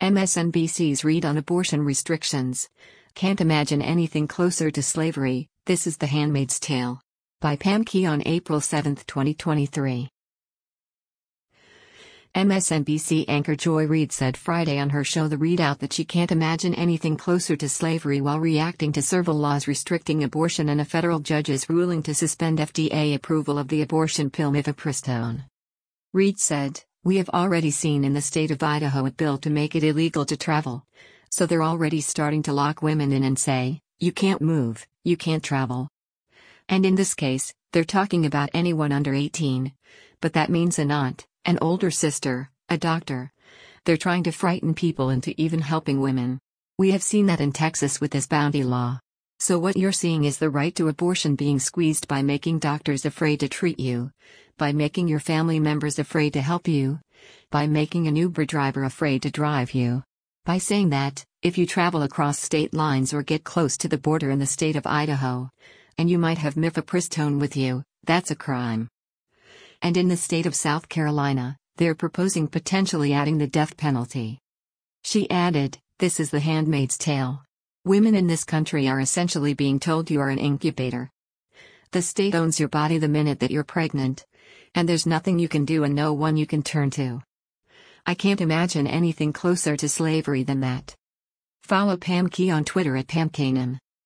MSNBC's read on abortion restrictions. Can't imagine anything closer to slavery. This is The Handmaid's Tale. By Pam Key on April 7, 2023. MSNBC anchor Joy Reid said Friday on her show The Readout that she can't imagine anything closer to slavery while reacting to several laws restricting abortion and a federal judge's ruling to suspend FDA approval of the abortion pill mifepristone. Reid said, "We have already seen in the state of Idaho a bill to make it illegal to travel. So they're already starting to lock women in and say, you can't move, you can't travel. And in this case, they're talking about anyone under 18. But that means an aunt, an older sister, a doctor. They're trying to frighten people into even helping women. We have seen that in Texas with this bounty law. So what you're seeing is the right to abortion being squeezed by making doctors afraid to treat you, by making your family members afraid to help you, by making an Uber driver afraid to drive you. By saying that, if you travel across state lines or get close to the border in the state of Idaho, and you might have mifepristone with you, that's a crime." And in the state of South Carolina, they're proposing potentially adding the death penalty. She added, "This is the Handmaid's Tale. Women in this country are essentially being told you are an incubator. The state owns your body the minute that you're pregnant, and there's nothing you can do and no one you can turn to. I can't imagine anything closer to slavery than that." Follow Pam Key on Twitter at PamKanan.